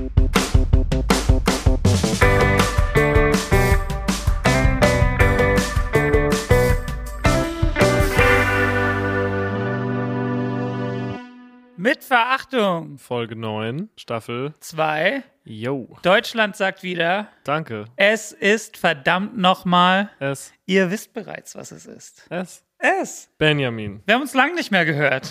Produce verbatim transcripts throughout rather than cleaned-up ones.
Mit Verachtung. Folge neun, Staffel zwei. Yo. Deutschland sagt wieder. Danke. Es ist verdammt nochmal. Es. Ihr wisst bereits, was es ist. Es. Es. Benjamin. Wir haben uns lange nicht mehr gehört.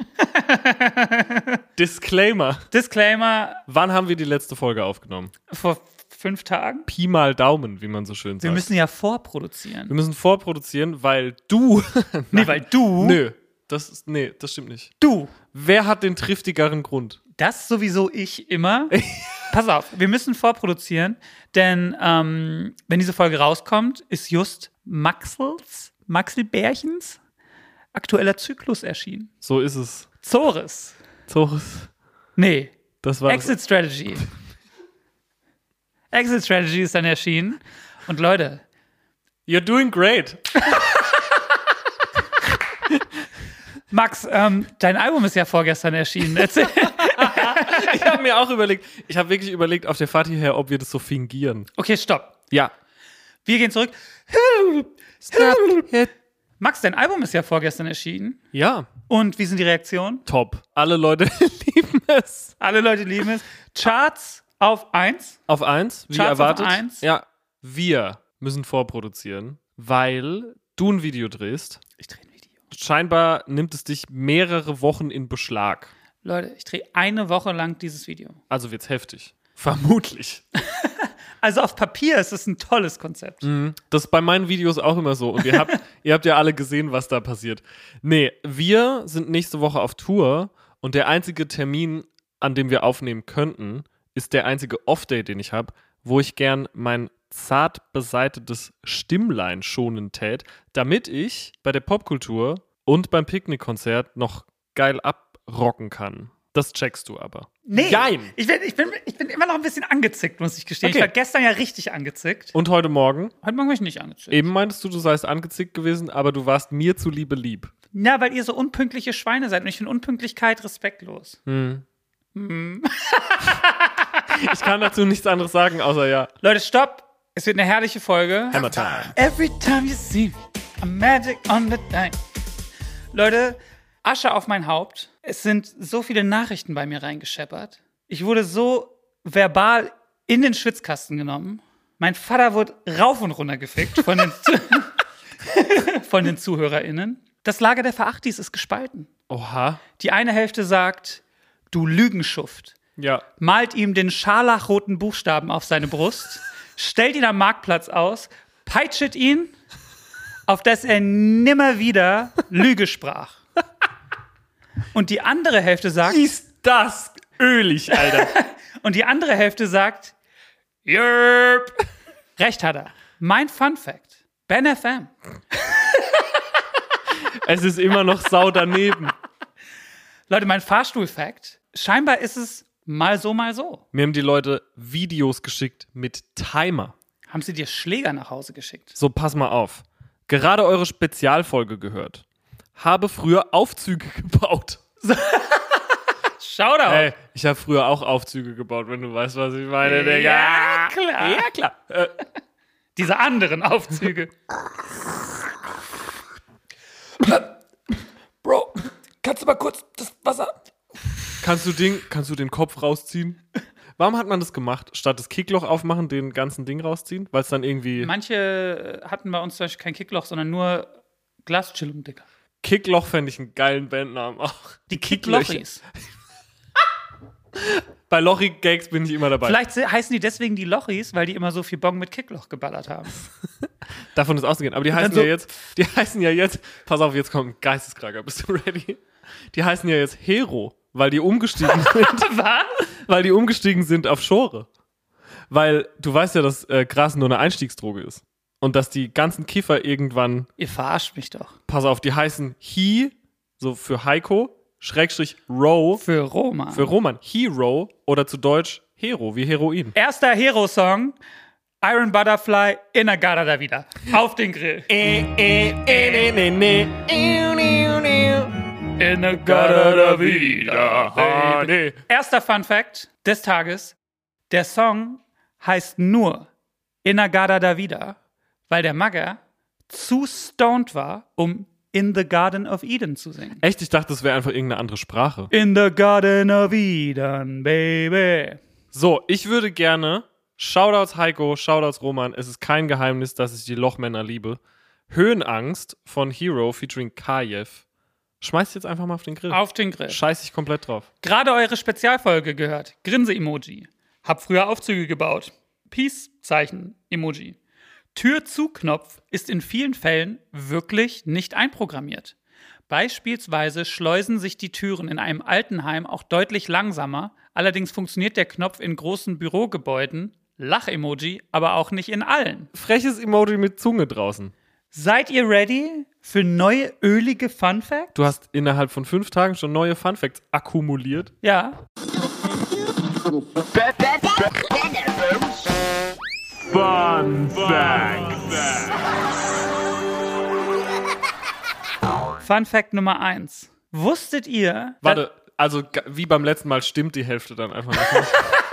Disclaimer. Disclaimer. Wann haben wir die letzte Folge aufgenommen? Vor fünf Tagen. Pi mal Daumen, wie man so schön sagt. Wir müssen ja vorproduzieren. Wir müssen vorproduzieren, weil du... nee, weil du... Nö. Das ist, nee, das stimmt nicht. Du. Wer hat den triftigeren Grund? Das sowieso ich immer. Pass auf, wir müssen vorproduzieren, denn ähm, wenn diese Folge rauskommt, ist just Maxels, Maxelbärchens aktueller Zyklus erschienen. So ist es. Zores. Zores. Nee. Das war Exit das. Strategy. Exit Strategy ist dann erschienen. Und Leute. You're doing great. Max, ähm, dein Album ist ja vorgestern erschienen. Erzähl. Ich habe mir auch überlegt, ich habe wirklich überlegt auf der Fahrt hierher, ob wir das so fingieren. Okay, stopp. Ja. Wir gehen zurück. Max, dein Album ist ja vorgestern erschienen. Ja. Und wie sind die Reaktionen? Top. Alle Leute lieben es. Alle Leute lieben es. Charts auf eins. Auf eins, wie Charts erwartet. auf eins. Ja. Wir müssen vorproduzieren, weil du ein Video drehst. Ich drehe ein Video. Scheinbar nimmt es dich mehrere Wochen in Beschlag. Leute, ich drehe eine Woche lang dieses Video. Also wird's heftig. Vermutlich. Also auf Papier ist es ein tolles Konzept. Mhm. Das ist bei meinen Videos auch immer so. Und ihr habt, ihr habt ja alle gesehen, was da passiert. Nee, wir sind nächste Woche auf Tour und der einzige Termin, an dem wir aufnehmen könnten, ist der einzige Off-Day, den ich habe, wo ich gern mein zart beseitetes Stimmlein schonen tät, damit ich bei der Popkultur und beim Picknickkonzert noch geil abrocken kann. Das checkst du aber. Nee, Jein. Ich bin, ich, bin, ich bin immer noch ein bisschen angezickt, muss ich gestehen. Okay. Ich war gestern ja richtig angezickt. Und heute Morgen? Heute Morgen war ich nicht angezickt. Eben meintest du, du seist angezickt gewesen, aber du warst mir zuliebe lieb. Ja, weil ihr so unpünktliche Schweine seid und ich finde Unpünktlichkeit respektlos. Hm. Hm. Ich kann dazu nichts anderes sagen, außer ja. Leute, stopp. Es wird eine herrliche Folge. Hammer Time. Every time you see me, a magic on the dime. Leute, Asche auf mein Haupt. Es sind so viele Nachrichten bei mir reingescheppert. Ich wurde so verbal in den Schwitzkasten genommen. Mein Vater wurde rauf und runter gefickt von den, von den ZuhörerInnen. Das Lager der Verachtis ist gespalten. Oha. Die eine Hälfte sagt, du Lügenschuft. Ja. Malt ihm den scharlachroten Buchstaben auf seine Brust, stellt ihn am Marktplatz aus, peitschet ihn, auf dass er nimmer wieder Lüge sprach. Und die andere Hälfte sagt... Ist das ölig, Alter. Und die andere Hälfte sagt... Jörp. Recht hat er. Mein Fun Fact. Ben F M. Es ist immer noch sau daneben. Leute, mein Fahrstuhl-Fact. Scheinbar ist es mal so, mal so. Mir haben die Leute Videos geschickt mit Timer. Haben sie dir Schläger nach Hause geschickt? So, pass mal auf. Gerade eure Spezialfolge gehört. Habe früher Aufzüge gebaut. Shoutout. Hey, ich habe früher auch Aufzüge gebaut, wenn du weißt, was ich meine, Digga. Ja, klar. Ja, klar. Äh, Diese anderen Aufzüge. Bro, kannst du mal kurz das Wasser... kannst, du den, kannst du den Kopf rausziehen? Warum hat man das gemacht? Statt das Kickloch aufmachen, den ganzen Ding rausziehen? Weil es dann irgendwie... Manche hatten bei uns zum Beispiel kein Kickloch, sondern nur Glaschillung, Digga. Kickloch fände ich einen geilen Bandnamen auch. Die Kicklochis. Bei Lochi-Gags bin ich immer dabei. Vielleicht heißen die deswegen die Lochis, weil die immer so viel Bong mit Kickloch geballert haben. Davon ist auszugehen. Aber die heißen so ja jetzt, die heißen ja jetzt, pass auf, jetzt kommt ein Geisteskrager. Bist du ready? Die heißen ja jetzt Hero, weil die umgestiegen sind. Was? Weil die umgestiegen sind auf Schore. Weil du weißt ja, dass äh, Gras nur eine Einstiegsdroge ist. Und dass die ganzen Kiffer irgendwann, Ihr verarscht mich doch. pass auf, die heißen He, so für Heiko, Schrägstrich Ro, Für Roma. für Roman, Hero oder zu Deutsch Hero, wie Heroin. Erster Hero-Song. Iron Butterfly, Inagada da wieder. Auf den Grill. Inagada da wieder. Erster Fun Fact des Tages. Der Song heißt nur Inagada da Vida, weil der Magger zu stoned war, um In the Garden of Eden zu singen. Echt? Ich dachte, das wäre einfach irgendeine andere Sprache. In the Garden of Eden, baby. So, ich würde gerne, Shoutouts Heiko, Shoutouts Roman, es ist kein Geheimnis, dass ich die Lochmänner liebe. Höhenangst von Hero featuring Kajev. Schmeißt jetzt einfach mal auf den Grill. Auf den Grill. Scheiß ich komplett drauf. Gerade eure Spezialfolge gehört. Grinse-Emoji. Hab früher Aufzüge gebaut. Peace-Zeichen-Emoji. Tür-zu-Knopf ist in vielen Fällen wirklich nicht einprogrammiert. Beispielsweise schleusen sich die Türen in einem Altenheim auch deutlich langsamer. Allerdings funktioniert der Knopf in großen Bürogebäuden, Lach-Emoji, aber auch nicht in allen. Freches Emoji mit Zunge draußen. Seid ihr ready für neue ölige Fun Facts? Du hast innerhalb von fünf Tagen schon neue Fun Facts akkumuliert. Ja. Fun Facts. Fun Fact Nummer eins. Wusstet ihr... Warte, also g- wie beim letzten Mal stimmt die Hälfte dann einfach nicht.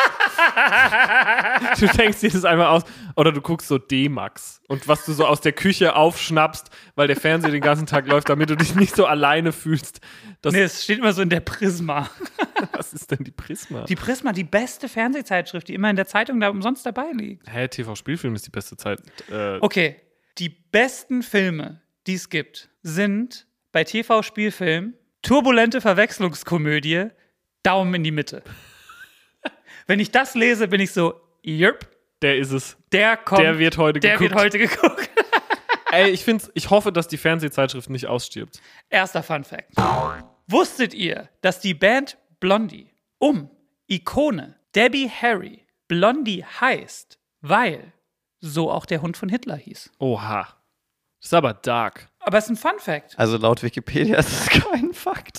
Du denkst dir das einmal aus. Oder du guckst so D-Max. Und was du so aus der Küche aufschnappst, weil der Fernseher den ganzen Tag läuft, damit du dich nicht so alleine fühlst. Das Nee, es steht immer so in der Prisma. Was ist denn die Prisma? Die Prisma, die beste Fernsehzeitschrift, die immer in der Zeitung da umsonst dabei liegt. Hä, T V-Spielfilm ist die beste Zeit. Äh, Okay, die besten Filme, die es gibt, sind bei T V-Spielfilm turbulente Verwechslungskomödie, Daumen in die Mitte. Wenn ich das lese, bin ich so, yep, Der ist es. der kommt. Der wird heute der geguckt. wird heute geguckt. Ey, ich find's, ich hoffe, dass die Fernsehzeitschrift nicht ausstirbt. Erster Fun Fact. Wusstet ihr, dass die Band Blondie um Ikone Debbie Harry Blondie heißt, weil so auch der Hund von Hitler hieß? Oha. Das ist aber dark. Aber es ist ein Fun Fact. Also laut Wikipedia ist es kein Fakt.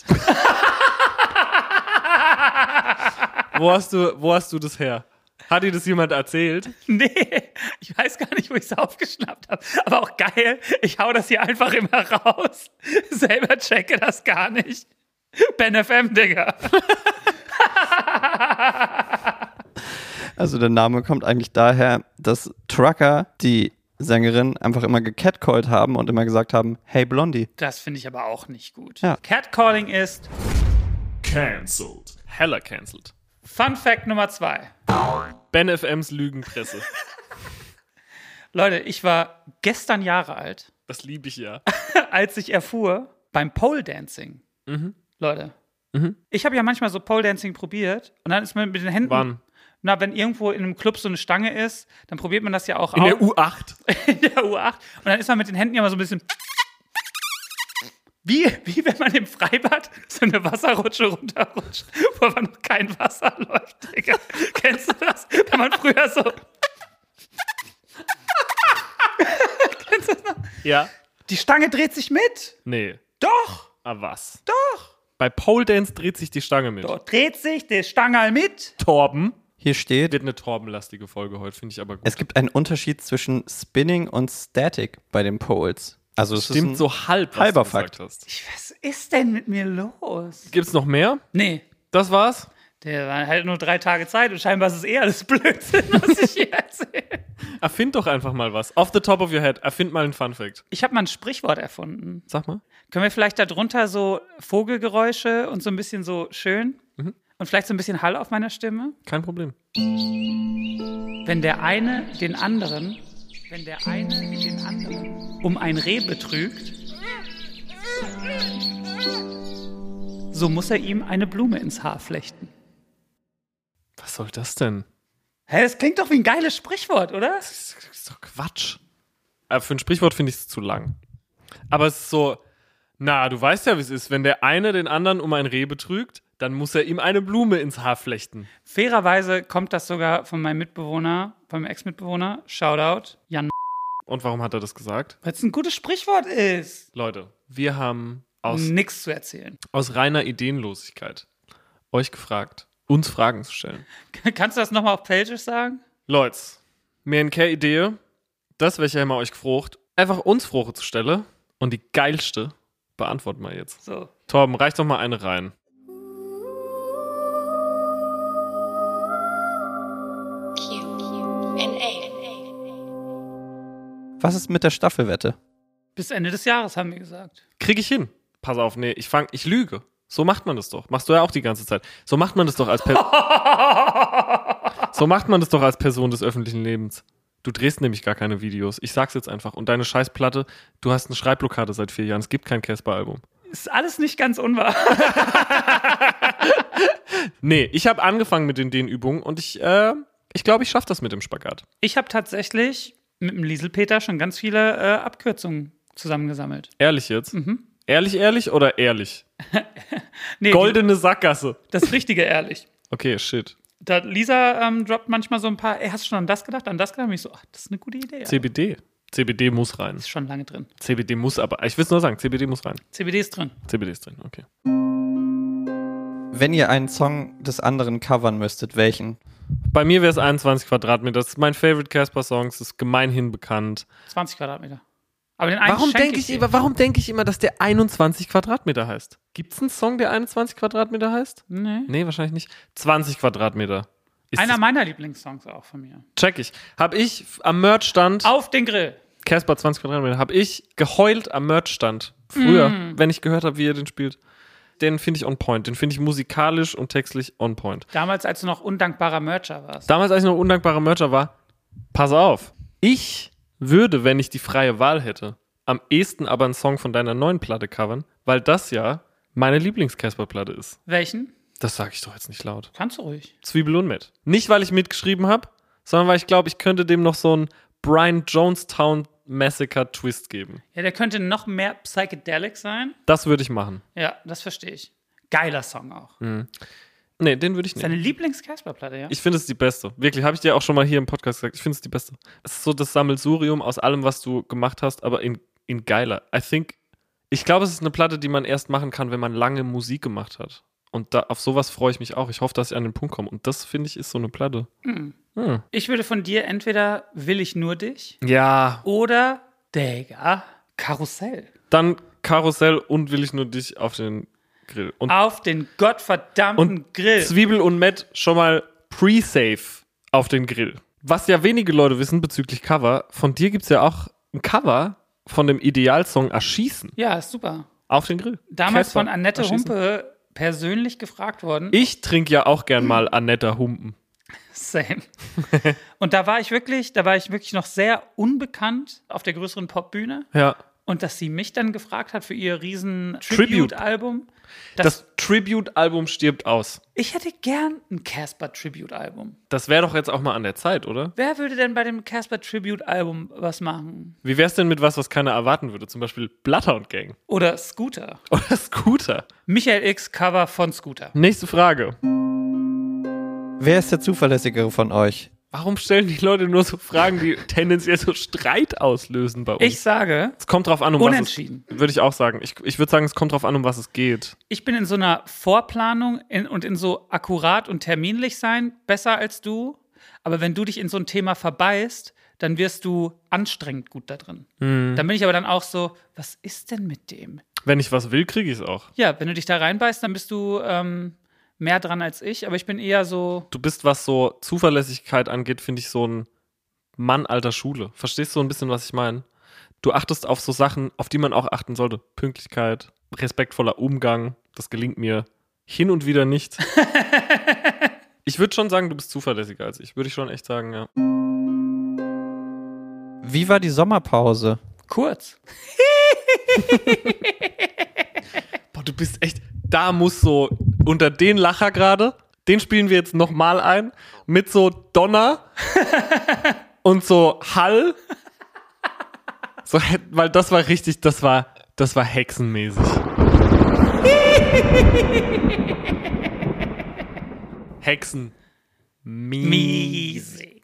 Wo hast du, wo hast du das her? Hat dir das jemand erzählt? Nee, ich weiß gar nicht, wo ich es aufgeschnappt habe. Aber auch geil, ich hau das hier einfach immer raus. Selber checke das gar nicht. Ben F M, Digga. Also der Name kommt eigentlich daher, dass Trucker die Sängerin einfach immer gecatcallt haben und immer gesagt haben, hey Blondie. Das finde ich aber auch nicht gut. Ja. Catcalling ist Cancelled. Hella cancelled. Fun Fact Nummer zwei. Ben F Ms Lügenpresse. Leute, ich war gestern Jahre alt, Das liebe ich ja. als ich erfuhr, beim Pole Dancing. Mhm. Leute, Mhm. ich habe ja manchmal so Pole Dancing probiert und dann ist man mit den Händen. Wann? Na, wenn irgendwo in einem Club so eine Stange ist, dann probiert man das ja auch In aus. der U acht. In der U acht. Und dann ist man mit den Händen ja mal so ein bisschen. Wie, wie wenn man im Freibad so eine Wasserrutsche runterrutscht, wo aber noch kein Wasser läuft, Digga. Kennst du das? Wenn man früher so. Kennst du das noch? Ja. Die Stange dreht sich mit. Nee. Doch, Ah, was? doch. Bei Pole Dance dreht sich die Stange mit. Dort dreht sich der Stangerl mit. Torben. Hier steht, Wird eine Torbenlastige Folge heute, finde ich aber gut. es gibt einen Unterschied zwischen Spinning und Static bei den Poles. Also es Stimmt ist ein so halb, was halber du gesagt Fakt. hast. Ich, was ist denn mit mir los? Gibt's noch mehr? Nee, Das war's? der war halt nur drei Tage Zeit und scheinbar ist es eh alles Blödsinn, was ich hier erzähle. Erfind doch einfach mal was. Off the top of your head. Erfind mal einen Fun Fact. Ich habe mal ein Sprichwort erfunden. Sag mal. Können wir vielleicht darunter so Vogelgeräusche und so ein bisschen so schön Mhm. und vielleicht so ein bisschen Hall auf meiner Stimme? Kein Problem. Wenn der eine den anderen, wenn der eine den anderen um ein Reh betrügt, so muss er ihm eine Blume ins Haar flechten. Was soll das denn? Hä, das klingt doch wie ein geiles Sprichwort, oder? Das ist doch Quatsch. Aber für ein Sprichwort finde ich es zu lang. Aber es ist so, na, du weißt ja, wie es ist. Wenn der eine den anderen um ein Reh betrügt, dann muss er ihm eine Blume ins Haar flechten. Fairerweise kommt das sogar von meinem Mitbewohner, von meinem Ex-Mitbewohner, Shoutout, Jan, Und warum hat er das gesagt? weil es ein gutes Sprichwort ist. Leute, wir haben aus, Nix zu erzählen. aus reiner Ideenlosigkeit euch gefragt, uns Fragen zu stellen. Kannst du das nochmal auf Pages sagen? Leute, mir in keine Idee, das welche haben wir euch gefragt, einfach uns Froche zu stellen und die geilste beantworten wir jetzt. So. Torben, reicht doch mal eine rein. N A. Was ist mit der Staffelwette? Bis Ende des Jahres, haben wir gesagt. Krieg ich hin. Pass auf, nee, ich fang, ich lüge. So macht man das doch. Machst du ja auch die ganze Zeit. So macht man das doch als Person. So macht man das doch als Person des öffentlichen Lebens. Du drehst nämlich gar keine Videos. Ich sag's jetzt einfach. Und deine Scheißplatte, du hast eine Schreibblockade seit vier Jahren. Es gibt kein Casper-Album. Ist alles nicht ganz unwahr. Nee, ich habe angefangen mit den Dehnübungen und ich, äh, ich glaube, ich schaffe das mit dem Spagat. Ich habe tatsächlich mit dem Lieselpeter schon ganz viele äh, Abkürzungen zusammengesammelt. Ehrlich jetzt? Mhm. Ehrlich, ehrlich oder ehrlich? Nee, Goldene Sackgasse. Die, das Richtige ehrlich. Okay, shit. Da Lisa ähm, droppt manchmal so ein paar, ey, hast du schon an das gedacht, an das gedacht? Und ich so, ach, das ist eine gute Idee. C B D. C B D muss rein. Ist schon lange drin. C B D muss aber, ich will es nur sagen, C B D muss rein. C B D ist drin. C B D ist drin, okay. Wenn ihr einen Song des anderen covern müsstet, welchen? Bei mir wäre es einundzwanzig Quadratmeter. Das ist mein Favorite Casper-Song. Das ist gemeinhin bekannt. zwanzig Quadratmeter. Aber den einen Warum schenke denke ich, dir. immer, warum denk ich immer, dass der einundzwanzig Quadratmeter heißt? Gibt es einen Song, der einundzwanzig Quadratmeter heißt? Nee. Nee, wahrscheinlich nicht. zwanzig Quadratmeter. Ist Einer das, meiner Lieblingssongs auch von mir. check ich. Hab ich am Merchstand, Auf den Grill. Casper zwanzig Quadratmeter, hab ich geheult am Merchstand. Früher, Mm. wenn ich gehört habe, wie er den spielt. Den finde ich on point. Den finde ich musikalisch und textlich on point. Damals, als du noch undankbarer Mercher warst. Damals, als ich noch undankbarer Mercher war, pass auf. Ich würde, wenn ich die freie Wahl hätte, am ehesten aber einen Song von deiner neuen Platte covern, weil das ja meine Lieblings-Casper-Platte ist. Welchen? Das sage ich doch jetzt nicht laut. Kannst du ruhig. Zwiebel und Met. Nicht, weil ich mitgeschrieben habe, sondern weil ich glaube, ich könnte dem noch so einen Brian Jonestown Massacre-Twist geben. Ja, der könnte noch mehr psychedelic sein. Das würde ich machen. Ja, das verstehe ich. Geiler Song auch. Nee, den würde ich Seine nehmen. Lieblings-Casper-Platte, ja? Ich finde es die beste. Wirklich, habe ich dir auch schon mal hier im Podcast gesagt. Ich finde es die beste. Es ist so das Sammelsurium aus allem, was du gemacht hast, aber in, in geiler. I think, ich glaube, es ist eine Platte, die man erst machen kann, wenn man lange Musik gemacht hat. Und da, auf sowas freue ich mich auch. Ich hoffe, dass ich an den Punkt komme. Und das, finde ich, ist so eine Platte. Mhm. Hm. Ich würde von dir entweder Will ich nur dich Ja, oder Digga, Karussell. dann Karussell und will ich nur dich auf den Grill. Und, Auf den gottverdammten und Grill. Zwiebel und Met schon mal pre-safe auf den Grill. Was ja wenige Leute wissen bezüglich Cover, von dir gibt es ja auch ein Cover von dem Idealsong Erschießen Ja, ist super. auf den Grill. Damals Casper, von Annette Erschießen. Humpe persönlich gefragt worden. Ich trinke ja auch gern mal Annetta Humpen. Same. Und da war ich wirklich, da war ich wirklich noch sehr unbekannt auf der größeren Popbühne. Ja. Und dass sie mich dann gefragt hat für ihr riesen Tribute. Tribute-Album. Das, Das Tribute-Album stirbt aus. ich hätte gern ein Casper-Tribute-Album. Das wäre doch jetzt auch mal an der Zeit, oder? Wer würde denn bei dem Casper-Tribute-Album was machen? Wie wär's denn mit was, was keiner erwarten würde? Zum Beispiel Bloodhound Gang Oder Scooter. oder Scooter. Michael X Cover von Scooter. Nächste Frage. Wer ist der zuverlässigere von euch? Warum stellen die Leute nur so Fragen, die tendenziell so Streit auslösen bei uns? Ich sage, es kommt drauf an, um Unentschieden. was es würde ich auch sagen. Ich, ich würde sagen, es kommt drauf an, um was es geht. ich bin in so einer Vorplanung in, und in so akkurat und terminlich sein besser als du. Aber wenn du dich in so ein Thema verbeißt, dann wirst du anstrengend gut da drin. Dann bin ich aber dann auch so, was ist denn mit dem? Wenn ich was will, kriege ich es auch. Ja, wenn du dich da reinbeißt, dann bist du ähm, mehr dran als ich. Aber ich bin eher so, Du bist, was so Zuverlässigkeit angeht, finde ich so ein Mann alter Schule. Verstehst du so ein bisschen, was ich meine? Du achtest auf so Sachen, auf die man auch achten sollte. Pünktlichkeit, respektvoller Umgang. Das gelingt mir hin und wieder nicht. Ich würde schon sagen, du bist zuverlässiger als ich. Würde ich schon echt sagen, ja. Wie war die Sommerpause? kurz. Boah, du bist echt, da muss so, unter den Lacher gerade, den spielen wir jetzt nochmal ein, mit so Donner und so Hall. So, weil das war richtig, das war, das war hexenmäßig. Hexen. Miesig.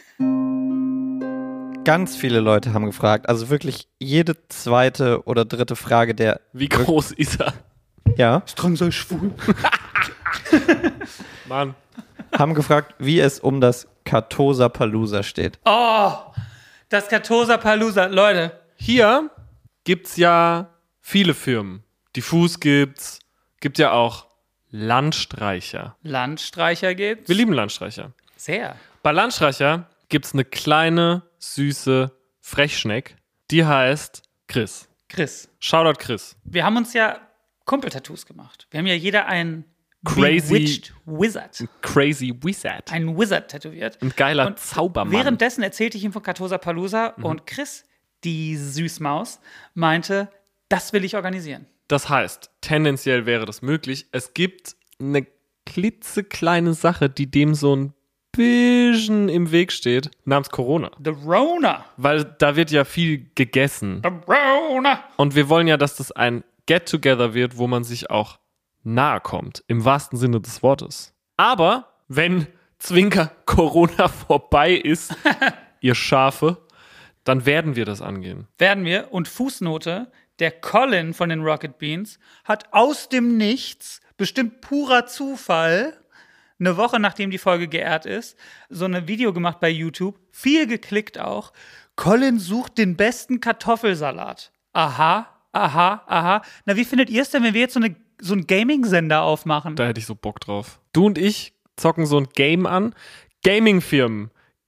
Ganz viele Leute haben gefragt, also wirklich jede zweite oder dritte Frage der, Wie groß ist er? ja, Strang sei schwul. Mann. haben gefragt, wie es um das Kartosa Palooza steht. Oh, das Kartosa Palooza. Leute, Hier gibt's ja viele Firmen. Diffus gibt's, gibt ja auch Landstreicher. Landstreicher gibt's. Wir lieben Landstreicher. Sehr. Bei Landstreicher gibt es eine kleine, süße Frechschneck, die heißt Chris. Chris. Shoutout Chris. Wir haben uns ja Kumpeltattoos gemacht. Wir haben ja jeder ein Crazy- Bewitched Wizard. Crazy Wizard. Ein Wizard tätowiert. Ein geiler Und Zaubermann. Währenddessen erzählte ich ihm von Cartosa Palooza Mhm. und Chris, die Süßmaus, meinte, das will ich organisieren. Das heißt, tendenziell wäre das möglich. Es gibt eine klitzekleine Sache, die dem so ein bisschen im Weg steht, namens Corona. The Rona. Weil da wird ja viel gegessen. The Rona. Und wir wollen ja, dass das ein Get-Together wird, wo man sich auch nahe kommt, im wahrsten Sinne des Wortes. Aber wenn Zwinker Corona vorbei ist, ihr Schafe, dann werden wir das angehen. Werden wir. Und Fußnote, der Colin von den Rocket Beans hat aus dem Nichts, bestimmt purer Zufall, eine Woche nachdem die Folge geehrt ist, so ein Video gemacht bei YouTube, viel geklickt auch. Colin sucht den besten Kartoffelsalat. Aha, aha, aha. Na, wie findet ihr es denn, wenn wir jetzt so, eine, so einen Gaming-Sender aufmachen? Da hätte ich so Bock drauf. Du und ich zocken so ein Game an. Gaming-Firmen,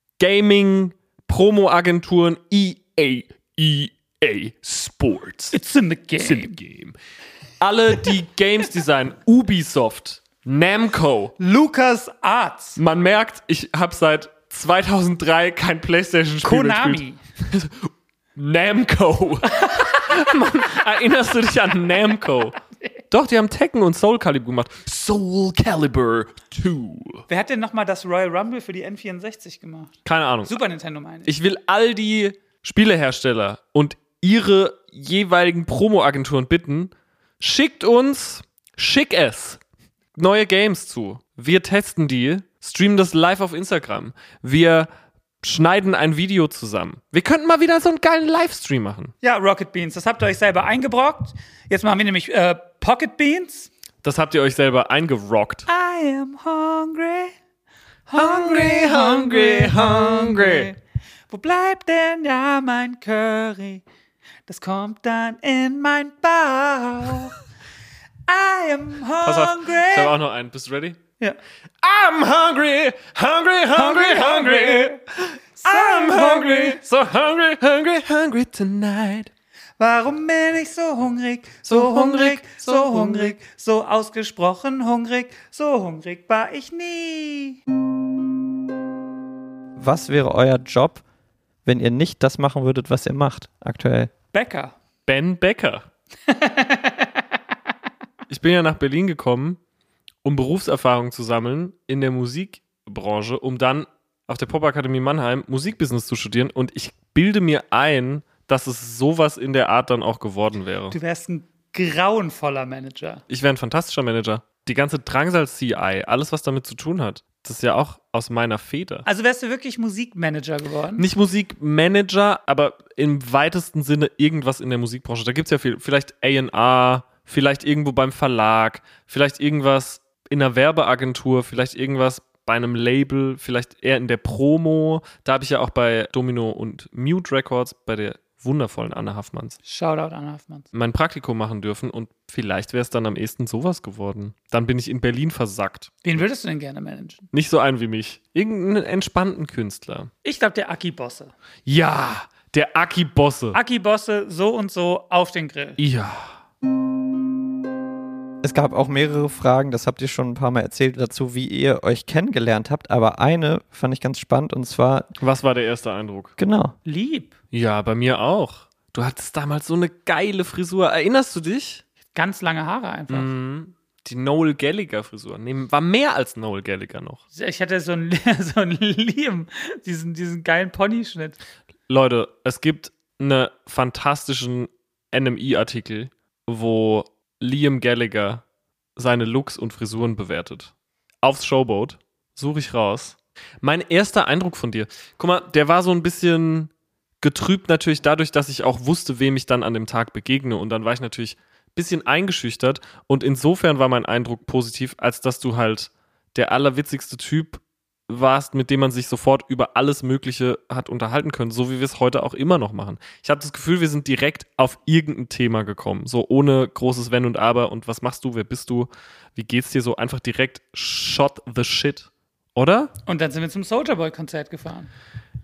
Gaming-Promo-Agenturen, E A, E A Sports. It's in the game. It's in the game. Alle, die Games designen, Ubisoft, Namco. Lucas Arts. Man merkt, ich habe seit zweitausenddrei kein PlayStation-Spiel Konami. gespielt. Namco. Mann, erinnerst du dich an Namco? Doch, die haben Tekken und Soul Calibur gemacht. Soul Calibur zwei. Wer hat denn nochmal das Royal Rumble für die N vierundsechzig gemacht? Keine Ahnung. Super Nintendo meine ich. Ich will all die Spielehersteller und ihre jeweiligen Promo-Agenturen bitten, schickt uns, schick es, neue Games zu. Wir testen die, streamen das live auf Instagram. Wir schneiden ein Video zusammen. Wir könnten mal wieder so einen geilen Livestream machen. Ja, Rocket Beans, das habt ihr euch selber eingebrockt. Jetzt machen wir nämlich äh, Pocket Beans. Das habt ihr euch selber eingerockt. I am hungry, hungry, hungry, hungry. Wo bleibt denn ja mein Curry? Das kommt dann in mein Bauch. I am Pass auf, hungry. ich habe auch noch einen. Bist du ready? Ja. I'm hungry, hungry, hungry, hungry. I'm hungry, so hungry, hungry, hungry tonight. Warum bin ich so hungrig, so hungrig, so hungrig, so ausgesprochen hungrig, so hungrig war ich nie. Was wäre euer Job, wenn ihr nicht das machen würdet, was ihr macht aktuell? Bäcker. Ben Becker. Ich bin ja nach Berlin gekommen, um Berufserfahrung zu sammeln in der Musikbranche, um dann auf der Popakademie Mannheim Musikbusiness zu studieren. Und ich bilde mir ein, dass es sowas in der Art dann auch geworden wäre. Du wärst ein grauenvoller Manager. Ich wäre ein fantastischer Manager. Die ganze Drangsal-C I, alles, was damit zu tun hat, das ist ja auch aus meiner Feder. Also wärst du wirklich Musikmanager geworden? Nicht Musikmanager, aber im weitesten Sinne irgendwas in der Musikbranche. Da gibt es ja viel. Vielleicht A und R, vielleicht irgendwo beim Verlag, vielleicht irgendwas in einer Werbeagentur, vielleicht irgendwas bei einem Label, vielleicht eher in der Promo. Da habe ich ja auch bei Domino und Mute Records, bei der wundervollen Anne Haffmanns, Shoutout an Haffmanns. mein Praktikum machen dürfen und vielleicht wäre es dann am ehesten sowas geworden. Dann bin ich in Berlin versackt. Wen würdest du denn gerne managen? Nicht so einen wie mich. Irgendeinen entspannten Künstler. Ich glaube, der Aki Bosse. Ja, der Aki Bosse. Aki Bosse, so und so auf den Grill. Ja. Es gab auch mehrere Fragen, das habt ihr schon ein paar Mal erzählt, dazu, wie ihr euch kennengelernt habt. Aber eine fand ich ganz spannend und zwar, Was war der erste Eindruck? genau, Lieb. Ja, bei mir auch. Du hattest damals so eine geile Frisur. Erinnerst du dich? Ganz lange Haare einfach. Mhm. Die Noel Gallagher-Frisur. Nee, war mehr als Noel Gallagher noch. Ich hatte so einen so einen Liam, diesen, diesen geilen Ponyschnitt. Leute, es gibt einen fantastischen N M I-Artikel, wo Liam Gallagher seine Looks und Frisuren bewertet. Aufs Showboat. Suche ich raus. Mein erster Eindruck von dir. Guck mal, der war so ein bisschen getrübt natürlich dadurch, dass ich auch wusste, wem ich dann an dem Tag begegne. Und dann war ich natürlich ein bisschen eingeschüchtert. Und insofern war mein Eindruck positiv, als dass du halt der allerwitzigste Typ warst, mit dem man sich sofort über alles Mögliche hat unterhalten können, so wie wir es heute auch immer noch machen. Ich habe das Gefühl, wir sind direkt auf irgendein Thema gekommen, so ohne großes Wenn und Aber und was machst du, wer bist du, wie geht's dir, so einfach direkt shot the shit, oder? Und dann sind wir zum Soulja Boy Konzert gefahren.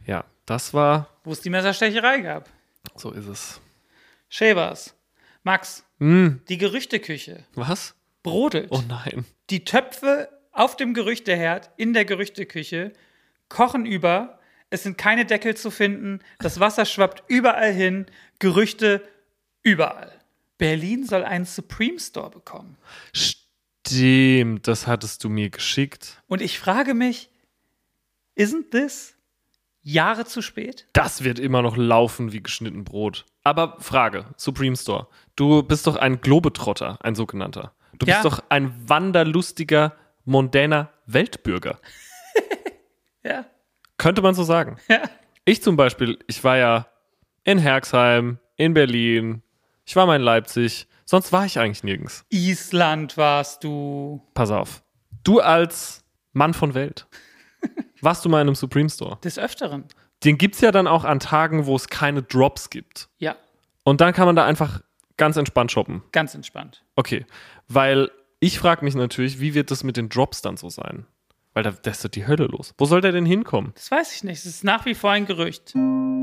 Ja, das war, wo es die Messerstecherei gab. so ist es. Schäbers. Max, Hm, die Gerüchteküche was? brodelt. Oh nein. Die Töpfe auf dem Gerüchteherd in der Gerüchteküche kochen über. Es sind keine Deckel zu finden. Das Wasser schwappt überall hin. Gerüchte überall. Berlin soll einen Supreme Store bekommen. Stimmt, das hattest du mir geschickt. Und ich frage mich, isn't this Jahre zu spät? Das wird immer noch laufen wie geschnitten Brot. Aber Frage, Supreme Store. Du bist doch ein Globetrotter, ein sogenannter. Du Ja. bist doch ein wanderlustiger, mondäner Weltbürger. Ja. Könnte man so sagen. Ja. Ich zum Beispiel, ich war ja in Herxheim, in Berlin, ich war mal in Leipzig, sonst war ich eigentlich nirgends. Island warst du. Pass auf. Du als Mann von Welt, warst du mal in einem Supreme Store? Des Öfteren. Den gibt's ja dann auch an Tagen, wo es keine Drops gibt. Ja, Und dann kann man da einfach ganz entspannt shoppen. ganz entspannt. Okay, weil ich frage mich natürlich, wie wird das mit den Drops dann so sein? Weil da, da ist doch die Hölle los. Wo soll der denn hinkommen? Das weiß ich nicht. Es ist nach wie vor ein Gerücht.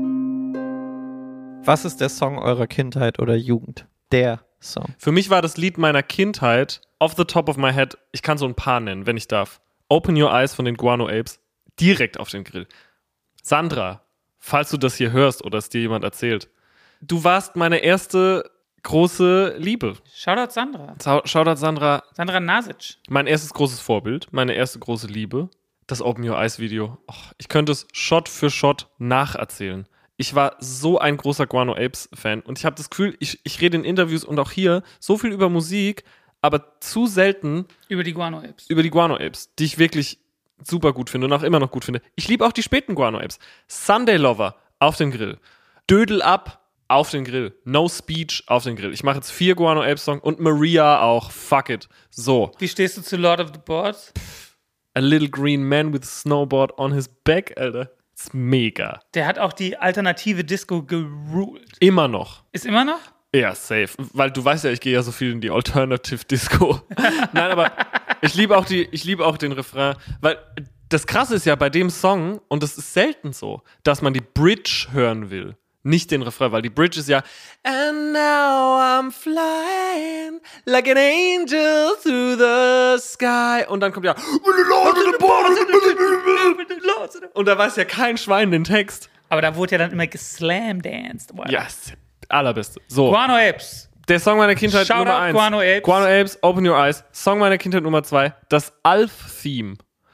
Was ist der Song eurer Kindheit oder Jugend? Der Song. Für mich war das Lied meiner Kindheit, off the top of my head, ich kann so ein paar nennen, wenn ich darf. Open Your Eyes von den Guano Apes, direkt auf den Grill. Sandra, falls du das hier hörst oder es dir jemand erzählt, du warst meine erste große Liebe. Shoutout Sandra. Zau- Shoutout Sandra, Sandra Nasic. mein erstes großes Vorbild, meine erste große Liebe, das Open Your Eyes Video. Och, ich könnte es Shot für Shot nacherzählen. Ich war so ein großer Guano Apes Fan und ich habe das Gefühl, ich, ich rede in Interviews und auch hier so viel über Musik, aber zu selten Über die Guano Apes. über die Guano Apes, die ich wirklich super gut finde und auch immer noch gut finde. Ich liebe auch die späten Guano Apes. Sunday Lover auf den Grill. Dödel ab auf den Grill. No Speech auf den Grill. Ich mache jetzt vier Guano Apes Songs und Maria auch. Fuck it. So. Wie stehst du zu Lord of the Boards? A little green man with a snowboard on his back, Alter. Ist mega. Der hat auch die alternative Disco geruled. Immer noch. Ist immer noch? Ja, safe. Weil du weißt ja, ich gehe ja so viel in die Alternative Disco. Nein, aber ich liebe auch die, ich liebe auch den Refrain, weil das Krasse ist ja bei dem Song, und das ist selten so, dass man die Bridge hören will. Nicht den Refrain, weil die Bridge ist ja And now I'm flying like an angel through the sky. Und dann kommt ja und da weiß ja kein Schwein den Text. Aber da wurde ja dann immer geslamdanced. Wow. Ja, ist der allerbeste. So. Guano Apes. Der Song meiner Kindheit Shoutout Nummer eins. Guano Apes. Guano Apes, Open Your Eyes. Song meiner Kindheit Nummer zwei. Das Alf-Theme.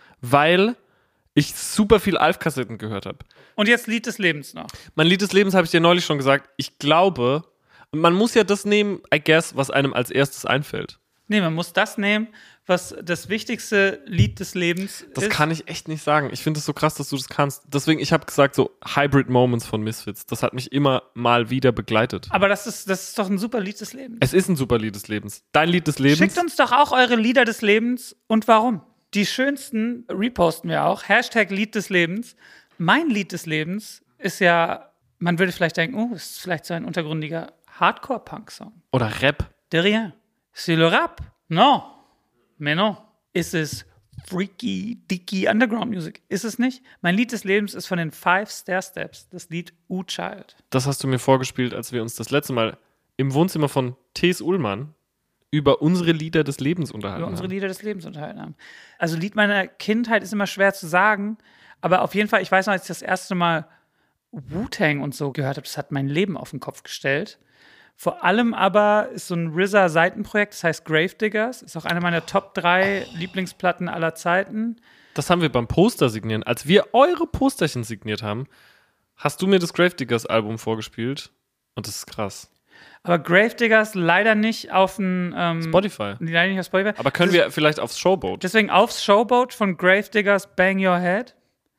Weil ich super viel Alf-Kassetten gehört habe. Und jetzt Lied des Lebens noch. Mein Lied des Lebens habe ich dir neulich schon gesagt. Ich glaube, man muss ja das nehmen, I guess, was einem als erstes einfällt. Nee, man muss das nehmen, was das wichtigste Lied des Lebens Das ist. kann ich echt nicht sagen. Ich finde es so krass, dass du das kannst. Deswegen, ich habe gesagt, so Hybrid Moments von Misfits. Das hat mich immer mal wieder begleitet. Aber das ist, das ist doch ein super Lied des Lebens. Es ist ein super Lied des Lebens. Dein Lied des Lebens. Schickt uns doch auch eure Lieder des Lebens und warum. Die schönsten reposten wir auch. Hashtag Lied des Lebens. Mein Lied des Lebens ist ja, man würde vielleicht denken, oh, ist vielleicht so ein untergründiger Hardcore-Punk-Song. Oder Rap. De rien. C'est le rap. Non. Mais non. Ist es freaky, dicky Underground Music? Ist es nicht? Mein Lied des Lebens ist von den Five Stair Steps, das Lied U Child. Das hast du mir vorgespielt, als wir uns das letzte Mal im Wohnzimmer von T.S. Ullmann über unsere Lieder des Lebens unterhalten Über unsere haben. Lieder des Lebens unterhalten haben. Also Lied meiner Kindheit ist immer schwer zu sagen, aber auf jeden Fall, ich weiß noch, als ich das erste Mal Wu-Tang und so gehört habe, das hat mein Leben auf den Kopf gestellt. Vor allem aber ist so ein R Z A-Seitenprojekt, das heißt Gravediggers, ist auch eine meiner Top drei Lieblingsplatten aller Zeiten. Das haben wir beim Poster signieren. Als wir eure Posterchen signiert haben, hast du mir das Gravediggers Album vorgespielt. Und das ist krass. Aber Gravediggers leider nicht auf dem ähm, Spotify. Leider nicht auf Spotify. Aber können Das- wir vielleicht aufs Showboat? Deswegen aufs Showboat von Gravediggers Bang Your Head.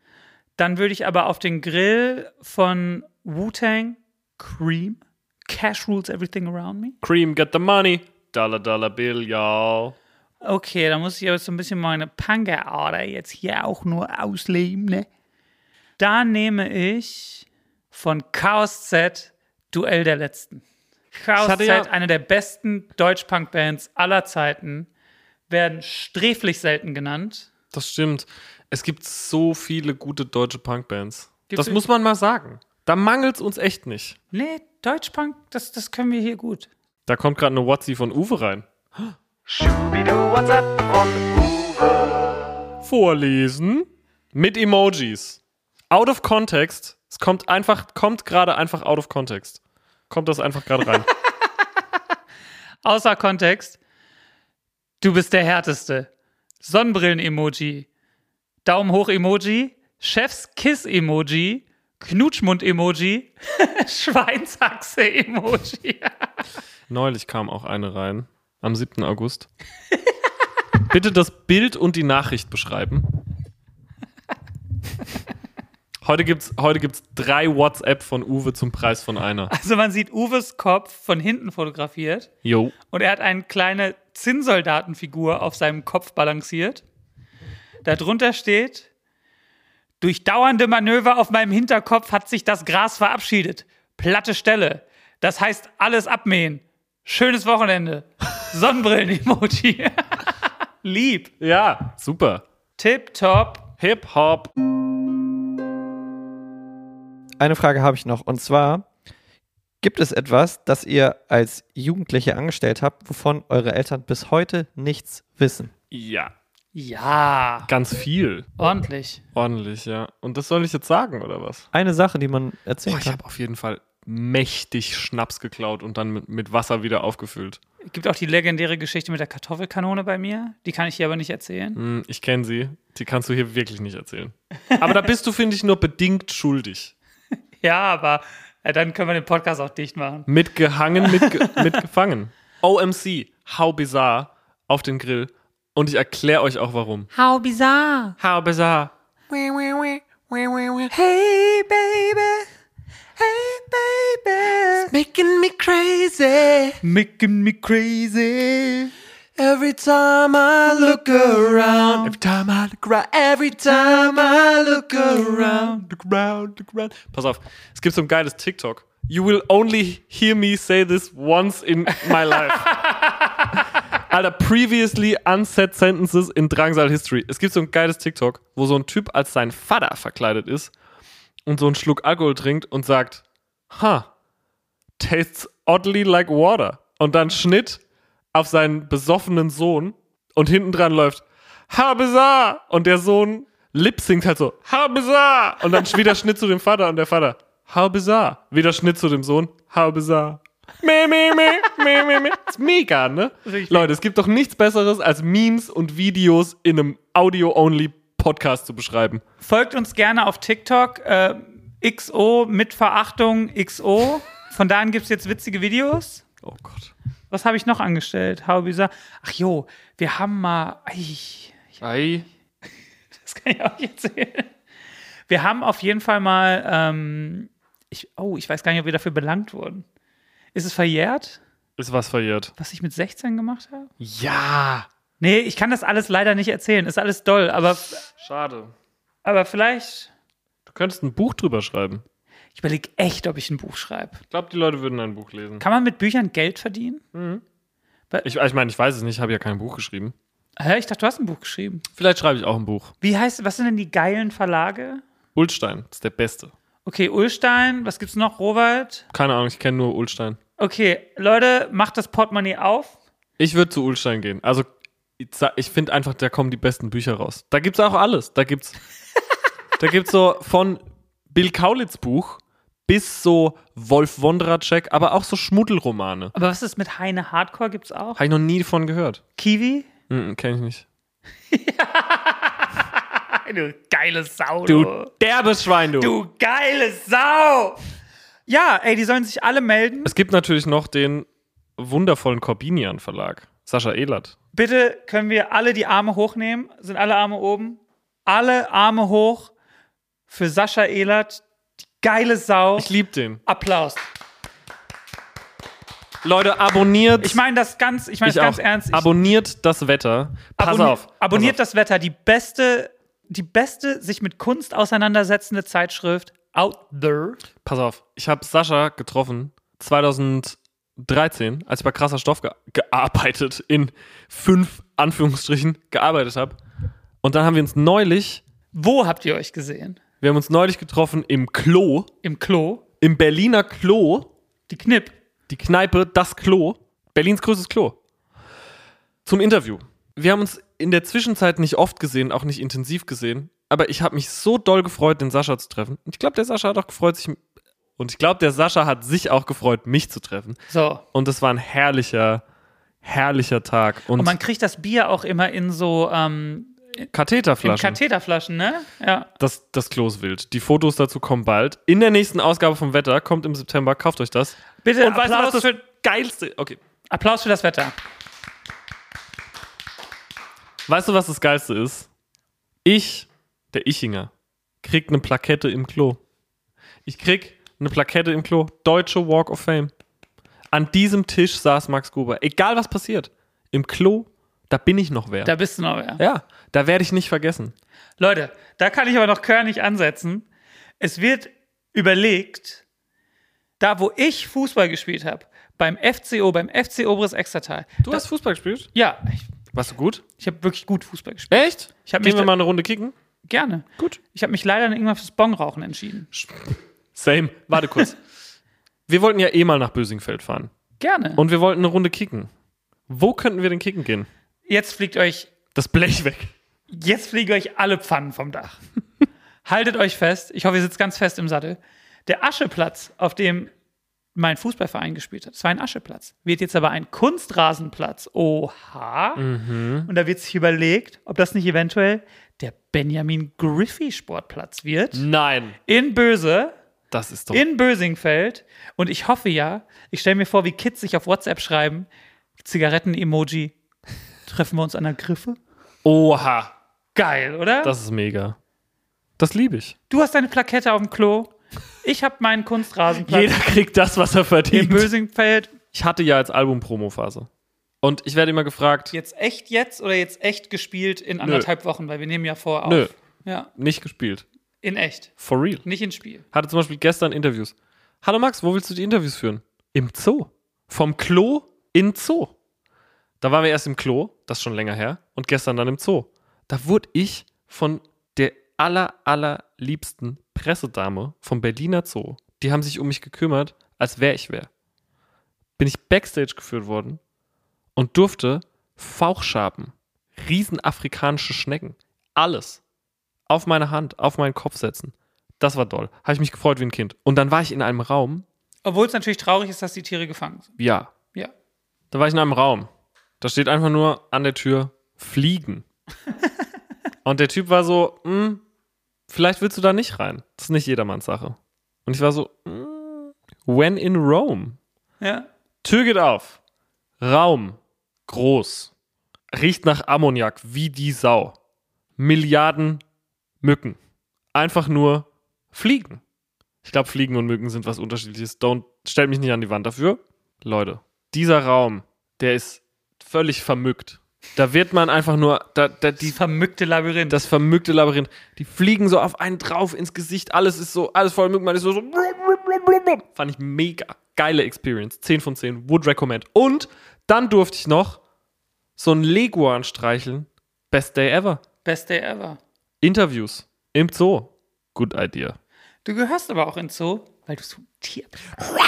Dann würde ich aber auf den Grill von Wu-Tang Cream. Cash rules everything around me. Cream, get the money. Dollar, dollar bill, y'all. Okay, da muss ich aber so ein bisschen meine Panga-Ader jetzt hier auch nur ausleben, ne? Da nehme ich von Chaos Z Duell der Letzten. Chaos hatte Z, ja- eine der besten Deutsch-Punk-Bands aller Zeiten, werden sträflich selten genannt. Das stimmt. Es gibt so viele gute deutsche Punkbands. Gibt's Das muss man mal sagen. Da mangelt's uns echt nicht. Nee, Deutschpunk, das, das können wir hier gut. Da kommt gerade eine Whatsi von Uwe rein. Schubidu, WhatsApp von Uwe. Vorlesen mit Emojis. Out of context. Es kommt einfach, kommt gerade einfach out of context. Kommt das einfach gerade rein. Außer Kontext. Du bist der Härteste. Sonnenbrillen-Emoji. Daumen hoch-Emoji. Chefs-Kiss-Emoji. Knutschmund-Emoji. Schweinsachse-Emoji. Neulich kam auch eine rein. Am siebten August. Bitte das Bild und die Nachricht beschreiben. Heute gibt's, heute gibt's drei WhatsApp von Uwe zum Preis von einer. Also man sieht Uwes Kopf von hinten fotografiert. Jo. Und er hat eine kleine Zinnsoldatenfigur auf seinem Kopf balanciert. Darunter steht: Durch dauernde Manöver auf meinem Hinterkopf hat sich das Gras verabschiedet. Platte Stelle. Das heißt, alles abmähen. Schönes Wochenende. Sonnenbrillen-Emoji. Lieb. Ja, super. Tipptopp. Hip-Hop. Eine Frage habe ich noch, und zwar: Gibt es etwas, das ihr als Jugendliche angestellt habt, wovon eure Eltern bis heute nichts wissen? Ja. Ja. Ganz viel. Ordentlich. Ordentlich, ja. Und das soll ich jetzt sagen, oder was? Eine Sache, die man erzählen Boah, ich kann. habe auf jeden Fall mächtig Schnaps geklaut und dann mit, mit Wasser wieder aufgefüllt. Es gibt auch die legendäre Geschichte mit der Kartoffelkanone bei mir. Die kann ich hier aber nicht erzählen. Hm, ich kenne sie. Die kannst du hier wirklich nicht erzählen. Aber da bist du, finde ich, nur bedingt schuldig. Ja, aber äh, dann können wir den Podcast auch dicht machen. Mitgehangen, mitge mitgefangen. O M C, How Bizarre, auf den Grill. Und ich erkläre euch auch warum. How bizarre. How Bizarre. Hey, baby. Hey, baby. Making me crazy Making me crazy. every time I look around. Every time I look around. Every time I look around. Look around, look around. Pass auf, es gibt so ein geiles TikTok. You will only hear me say this once in my life. Alter, previously unsaid sentences in Drangsal History. Es gibt so ein geiles TikTok, wo so ein Typ als sein Vater verkleidet ist und so einen Schluck Alkohol trinkt und sagt, huh, tastes oddly like water. Und dann Schnitt auf seinen besoffenen Sohn und hinten dran läuft Ha bizarre! Und der Sohn lip-singt halt so Ha bizarre! Und dann wieder Schnitt zu dem Vater und der Vater How bizarre! Wieder Schnitt zu dem Sohn How bizarre! Me, me, me, me, me, me. Ist mega, ne? Richtig. Leute, es gibt doch nichts Besseres, als Memes und Videos in einem Audio-Only-Podcast zu beschreiben. Folgt uns gerne auf TikTok. Äh, X O mit Verachtung X O. Von da an gibt es jetzt witzige Videos. Oh Gott. Was habe ich noch angestellt? How bizarre. Ach jo, wir haben mal. Ei, Ei. das kann ich auch nicht erzählen. Wir haben auf jeden Fall mal. Ähm, ich, oh, ich weiß gar nicht, ob wir dafür belangt wurden. Ist es verjährt, Ist was verjährt. was ich mit sechzehn gemacht habe? Ja. Nee, ich kann das alles leider nicht erzählen. Ist alles doll, aber, Schade. aber vielleicht. Du könntest ein Buch drüber schreiben. Ich überlege echt, ob ich ein Buch schreibe. Ich glaube, die Leute würden ein Buch lesen. Kann man mit Büchern Geld verdienen? Ich, ich meine, ich weiß es nicht, ich habe ja kein Buch geschrieben. Hä, ich dachte, du hast ein Buch geschrieben. Vielleicht schreibe ich auch ein Buch. Wie heißt, was sind denn die geilen Verlage? Ulstein ist der Beste. Okay, Ullstein, was gibt's noch? Rowald? Keine Ahnung, ich kenne nur Ulstein. Okay, Leute, macht das Portemonnaie auf. Ich würde zu Ulstein gehen. Also, ich, sag- ich finde einfach, da kommen die besten Bücher raus. Da gibt's auch alles. Da gibt's, da gibt's so von Bill Kaulitz Buch bis so Wolf Wondratschek, aber auch so Schmuddelromane. Aber was ist mit Heine Hardcore? Gibt's auch? Habe ich noch nie davon gehört. Kiwi? Mhm, kenne ich nicht. Du geile Sau, Du derbes Schwein, du. Du geile Sau! Ja, ey, die sollen sich alle melden. Es gibt natürlich noch den wundervollen Corbinian Verlag. Sascha Ehlert. Bitte können wir alle die Arme hochnehmen. Sind alle Arme oben? Alle Arme hoch für Sascha Ehlert. Die geile Sau. Ich liebe den. Applaus. Leute, abonniert. Ich meine das ganz, ich meine Ich das ganz auch. ernst. Ich Abonniert das Wetter. Pass abonni- auf. Abonniert pass das Wetter. Die beste, die beste sich mit Kunst auseinandersetzende Zeitschrift out there. auf. Pass auf. Ich habe Sascha getroffen zweitausenddreizehn, als ich bei Krasser Stoff ge gearbeitet, in fünf Anführungsstrichen gearbeitet habe. Und dann haben wir uns neulich Wo habt ihr euch gesehen? Wir haben uns neulich getroffen im Klo, Im Klo. im Berliner Klo, Die Knipp. die Kneipe, das Klo, Berlins größtes Klo, zum Interview. Wir haben uns in der Zwischenzeit nicht oft gesehen, auch nicht intensiv gesehen, aber ich habe mich so doll gefreut, den Sascha zu treffen. Und ich glaube, der Sascha hat auch gefreut, sich und ich glaube, der Sascha hat sich auch gefreut, mich zu treffen. So. Und es war ein herrlicher, herrlicher Tag. Und, Und man kriegt das Bier auch immer in so ähm, in Katheterflaschen. Katheterflaschen, ne? Ja. Das, das Klo ist wild. Die Fotos dazu kommen bald. In der nächsten Ausgabe vom Wetter, kommt im September, kauft euch das. Bitte Und weißt du, was Applaus, das für, Geilste... Okay. Applaus für das Wetter. Weißt du, was das Geilste ist? Ich, der Ichinger, krieg eine Plakette im Klo. Ich krieg eine Plakette im Klo. Deutsche Walk of Fame. An diesem Tisch saß Max Gruber. Egal, was passiert. Im Klo, da bin ich noch wer. Da bist du noch wer. Ja, da werde ich nicht vergessen. Leute, da kann ich aber noch körnig ansetzen. Es wird überlegt, da wo ich Fußball gespielt habe, beim F C O, beim F C Oberes Extertal. Du hast Fußball gespielt? Ja, ich, Warst du gut? ich habe wirklich gut Fußball gespielt. Echt? Ich hab Gehen mich wir da- mal eine Runde kicken? Gerne. Gut. Ich habe mich leider irgendwann fürs Bongrauchen entschieden. Same. Warte kurz. Wir wollten ja eh mal nach Bösingfeld fahren. Gerne. Und wir wollten eine Runde kicken. Wo könnten wir denn kicken gehen? Jetzt fliegt euch, Das Blech weg. jetzt fliegen euch alle Pfannen vom Dach. Haltet euch fest. Ich hoffe, ihr sitzt ganz fest im Sattel. Der Ascheplatz, auf dem mein Fußballverein gespielt hat, das war ein Ascheplatz, wird jetzt aber ein Kunstrasenplatz. Oha. Und da wird sich überlegt, ob das nicht eventuell der Benjamin Griffey Sportplatz wird. Nein. In Böse, Das ist doch... in Bösingfeld. Und ich hoffe ja, ich stelle mir vor, wie Kids sich auf WhatsApp schreiben, Zigaretten-Emoji, treffen wir uns an der Griffe? Oha. Geil, oder? Das ist mega. Das liebe ich. Du hast deine Plakette auf dem Klo. Ich habe meinen Kunstrasenplatz Jeder kriegt das, was er in verdient. Bösingfeld. Ich hatte ja als Album-Promo-Phase. Und ich werde immer gefragt, Jetzt echt jetzt oder jetzt echt gespielt in anderthalb Wochen, weil wir nehmen ja vor auf. Nö. Ja, nicht gespielt. in echt, For real. nicht in Spiel. Hatte zum Beispiel gestern Interviews. Hallo Max, wo willst du die Interviews führen? Im Zoo. Vom Klo in Zoo. Da waren wir erst im Klo, das ist schon länger her, und gestern dann im Zoo. Da wurde ich von der aller, allerliebsten Pressedame vom Berliner Zoo, die haben sich um mich gekümmert, als wäre ich wer. Bin ich Backstage geführt worden und durfte Fauchschaben, riesenafrikanische Schnecken, alles auf meine Hand, auf meinen Kopf setzen. Das war doll. Habe ich mich gefreut wie ein Kind. Und dann war ich in einem Raum, Obwohl es natürlich traurig ist, dass die Tiere gefangen sind. ja, Ja. da war ich in einem Raum. Da steht einfach nur an der Tür Fliegen. Und der Typ war so, "Hm, vielleicht willst du da nicht rein. Das ist nicht jedermanns Sache." Und ich war so, "Hm, when in Rome." Ja. Tür geht auf. Raum. Groß. Riecht nach Ammoniak wie die Sau. Milliarden Mücken. Einfach nur Fliegen. Ich glaube, Fliegen und Mücken sind was Unterschiedliches. Don't, stellt mich nicht an die Wand dafür. Leute, dieser Raum, der ist völlig vermückt. Da wird man einfach nur, da, da, die, Die vermückte Labyrinth. das vermückte Labyrinth, die fliegen so auf einen drauf ins Gesicht, alles ist so, alles voll Mücken, man ist so, so fand ich mega. Geile Experience. zehn von zehn, would recommend. Und dann durfte ich noch so ein Leguan streicheln. Best day ever. Best Day ever. Interviews im Zoo. Good idea. Du gehörst aber auch ins Zoo, weil du so ein Tier bist.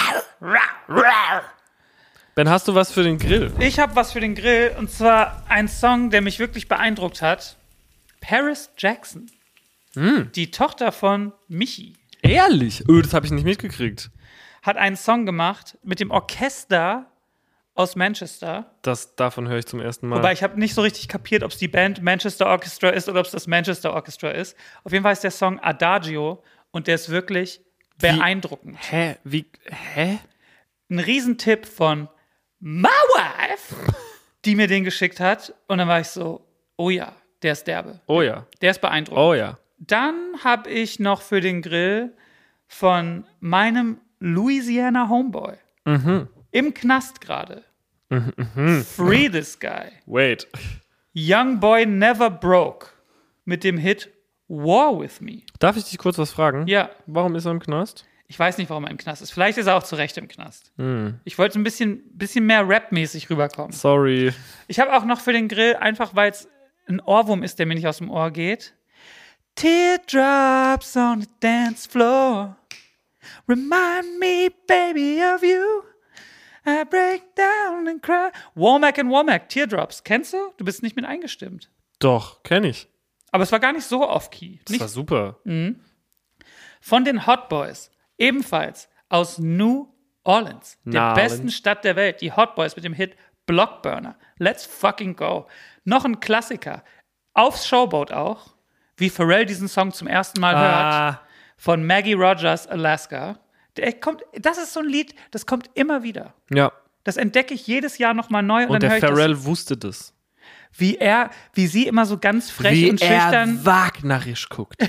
Ben, hast du was für den Grill? Ich habe was für den Grill und zwar ein Song, der mich wirklich beeindruckt hat. Paris Jackson. Die Tochter von Michi Ehrlich? Öh, das habe ich nicht mitgekriegt. hat einen Song gemacht mit dem Orchester aus Manchester. Das, davon höre ich zum ersten Mal. Wobei ich habe nicht so richtig kapiert, ob es die Band Manchester Orchestra ist oder ob es das Manchester Orchestra ist. Auf jeden Fall ist der Song Adagio und der ist wirklich beeindruckend. Hä? Wie? Hä? Ein Riesentipp von My Wife, die mir den geschickt hat. Und dann war ich so, oh ja, der ist derbe. Oh ja. Der ist beeindruckend. Oh ja. Dann habe ich noch für den Grill von meinem Louisiana Homeboy. Im Knast gerade. Free this guy. Wait. Young Boy Never Broke. Mit dem Hit War With Me. Darf ich dich kurz was fragen? Ja, Warum ist er im Knast? ich weiß nicht, warum er im Knast ist. Vielleicht ist er auch zu Recht im Knast. Ich wollte ein bisschen, bisschen mehr Rap-mäßig rüberkommen. Sorry. Ich habe auch noch für den Grill, einfach weil es ein Ohrwurm ist, der mir nicht aus dem Ohr geht, Teardrops on the dance floor. Remind me, baby, of you. I break down and cry. Womack and Womack, Teardrops. Kennst du? Du bist nicht mit eingestimmt. Doch, kenn ich. Aber es war gar nicht so off-key. Das Nicht war super. von den Hot Boys. Ebenfalls aus New Orleans. Der New besten Orleans. Stadt der Welt. Die Hot Boys mit dem Hit Blockburner. Let's fucking go. Noch ein Klassiker. Aufs Showboat auch. Wie Pharrell diesen Song zum ersten Mal hört. Ah, Von Maggie Rogers, Alaska. Der kommt, das ist so ein Lied, das kommt immer wieder. ja. Das entdecke ich jedes Jahr nochmal neu und, Und dann der höre ich Pharrell wusste das. das, wie er, wie sie immer so ganz frech Wie und er schüchtern, wagnerisch guckt.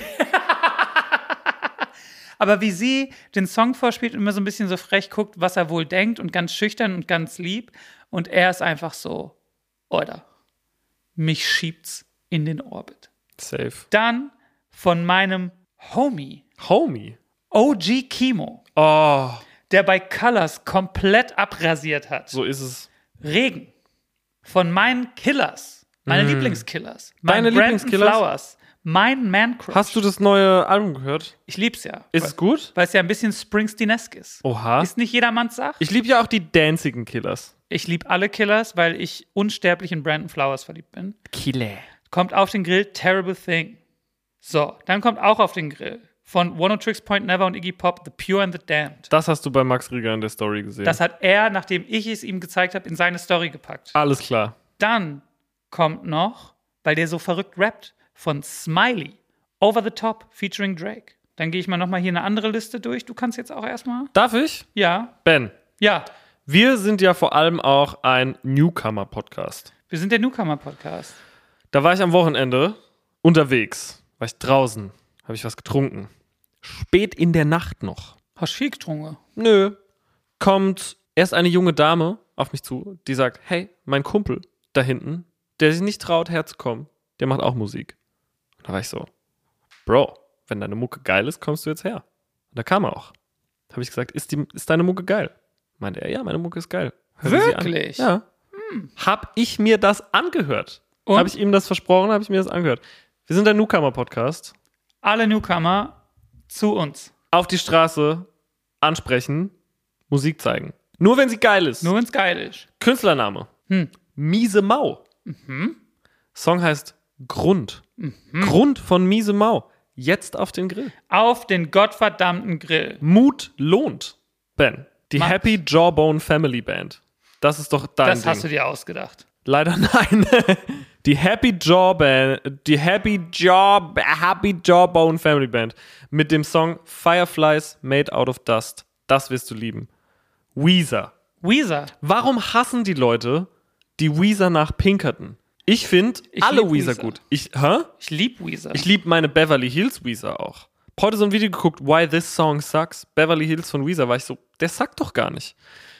aber wie sie den Song vorspielt und immer so ein bisschen so frech guckt, was er wohl denkt und ganz schüchtern und ganz lieb und er ist einfach so, oder, mich schiebt's in den Orbit. Safe. Dann von meinem Homie, Homie. O G Kimo, Oh, der bei Colors komplett abrasiert hat. so ist es. Regen. Von meinen Killers. Meine Lieblingskillers. Mein Deine Brandon Lieblingskillers? Flowers. Mein Man Crush. Hast du das neue Album gehört? Ich lieb's ja. Ist es gut? Weil es ja ein bisschen Springsteen-esque ist. Oha. Ist nicht jedermanns Sache. Ich liebe ja auch die danzigen Killers. Ich liebe alle Killers, weil ich unsterblich in Brandon Flowers verliebt bin. Killer. Kommt auf den Grill Terrible Thing. So, dann kommt auch auf den Grill von One Tricks Point Never und Iggy Pop The Pure and the Damned. Das hast du bei Max Rieger in der Story gesehen. Das hat er, nachdem ich es ihm gezeigt habe, in seine Story gepackt. Alles klar. Dann kommt noch, weil der so verrückt rappt, von Smiley, Over the Top featuring Drake. Dann gehe ich mal nochmal hier eine andere Liste durch. Du kannst jetzt auch erstmal. Darf ich? Ja, Ben, ja. wir sind ja vor allem auch ein Newcomer-Podcast. Wir sind der Newcomer-Podcast. Da war ich am Wochenende unterwegs. War ich draußen. Habe ich was getrunken. Spät in der Nacht noch. Hast viel getrunken? Nö. Kommt erst eine junge Dame auf mich zu, die sagt, hey, mein Kumpel da hinten, der sich nicht traut, herzukommen, der macht auch Musik. Und da war ich so, Bro, wenn deine Mucke geil ist, kommst du jetzt her. Und da kam er auch. Da habe ich gesagt, ist, die, ist deine Mucke geil? Meinte er, ja, meine Mucke ist geil. Hör dir sie an. Wirklich? Ja. Hab ich mir das angehört. Und? Habe ich ihm das versprochen, habe ich mir das angehört. Wir sind ein Newcomer-Podcast. Alle Newcomer zu uns. Auf die Straße ansprechen, Musik zeigen. Nur wenn sie geil ist. Nur wenn's geil ist. Künstlername. Hm. Miese Mau. Song heißt Grund. Grund von Miese Mau. Jetzt auf den Grill. Auf den gottverdammten Grill. Mut lohnt. Ben. Die Max. Happy Jawbone Family Band. Das ist doch dein Das Ding. hast du dir ausgedacht. Leider nein. Die Happy Jawbone, die Happy Jaw, Happy Jawbone Family Band mit dem Song Fireflies Made Out of Dust. Das wirst du lieben. Weezer. Weezer. Warum hassen die Leute die Weezer nach Pinkerton? Ich finde Ich alle lieb Weezer Weezer. gut. Ich, hä? Ich lieb Weezer. Ich liebe meine Beverly Hills Weezer auch. Hab heute so ein Video geguckt, Why This Song Sucks. Beverly Hills von Weezer, war ich so, der sagt doch gar nicht.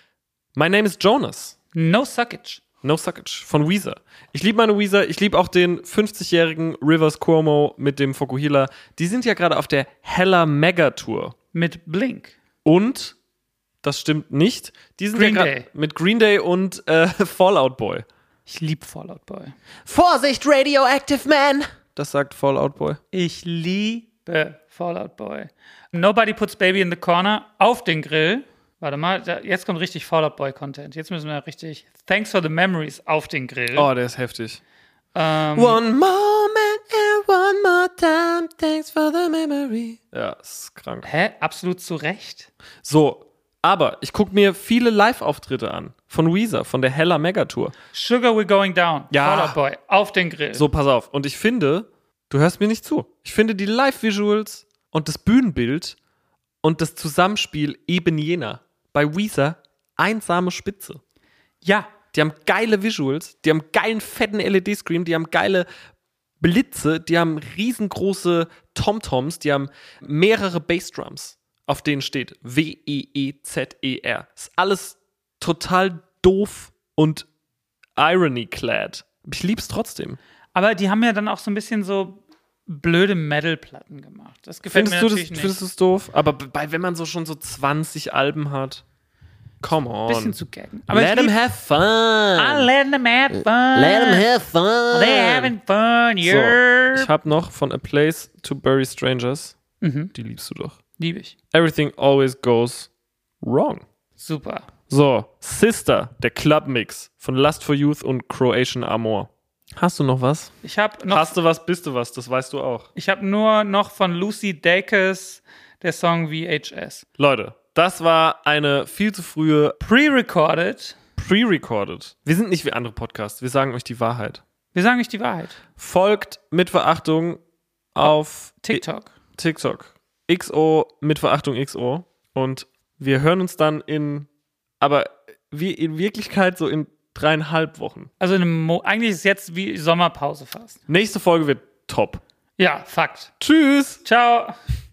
My Name is Jonas. No Suckage. No Suckage von Weezer. Ich liebe meine Weezer. Ich liebe auch den fünfzigjährigen Rivers Cuomo mit dem Fokuhila. Die sind ja gerade auf der Hella Mega Tour. Mit Blink. Und, das stimmt nicht, die sind Green ja Day. gerade mit Green Day und äh, Fallout Boy. Ich lieb Fallout Boy. Vorsicht, Radioactive Man! Das sagt Fallout Boy. Ich liebe Fallout Boy. Nobody puts Baby in the corner auf den Grill. Warte mal, da, jetzt kommt richtig Fallout Boy Content. Jetzt müssen wir richtig Thanks for the Memories auf den Grill. Oh, der ist heftig. Ähm, One moment and one more time, thanks for the memory. Ja, ist krank. Hä? Absolut zu Recht. So, aber ich gucke mir viele Live-Auftritte an. Von Weezer, von der Hella Mega Tour. Sugar We're Going Down. Ja. Fallout Boy auf den Grill. So, pass auf. Und ich finde, du hörst mir nicht zu. Ich finde die Live-Visuals und das Bühnenbild und das Zusammenspiel eben jener. Bei Weezer einsame Spitze. Ja. Die haben geile Visuals, die haben geilen fetten L E D-Screen, die haben geile Blitze, die haben riesengroße Tom-Toms, die haben mehrere Bassdrums, auf denen steht W E E Z E R. Ist alles total doof und irony-clad. Ich lieb's trotzdem. Aber die haben ja dann auch so ein bisschen so blöde Metal-Platten gemacht. Das gefällt Findest mir du das, natürlich nicht. findest du es doof? Aber bei, wenn man so schon so zwanzig Alben hat. Come on. Bisschen zu gaggen. Aber Let ich them lieb, have fun. I let them have fun. Let them have fun. They're having fun, So, yeah. ich habe noch von A Place to Bury Strangers. Mhm. Die liebst du doch. Liebe ich. Everything always goes wrong. Super. So, Sister, der Club-Mix von Lust for Youth und Croatian Amor. Hast du noch was? Ich habe noch, Hast du was, bist du was, das weißt du auch. ich habe nur noch von Lucy Dacus der Song V H S. Leute, das war eine viel zu frühe Pre-recorded. Pre-recorded. Wir sind nicht wie andere Podcasts, wir sagen euch die Wahrheit. Wir sagen euch die Wahrheit. Folgt mit Verachtung auf TikTok. I- TikTok. X O mit Verachtung X O. Und wir hören uns dann in, aber wie in Wirklichkeit so in dreieinhalb Wochen. Also in einem Mo- eigentlich ist es jetzt wie Sommerpause fast. Nächste Folge wird top. Ja, Fakt. Tschüss! Ciao.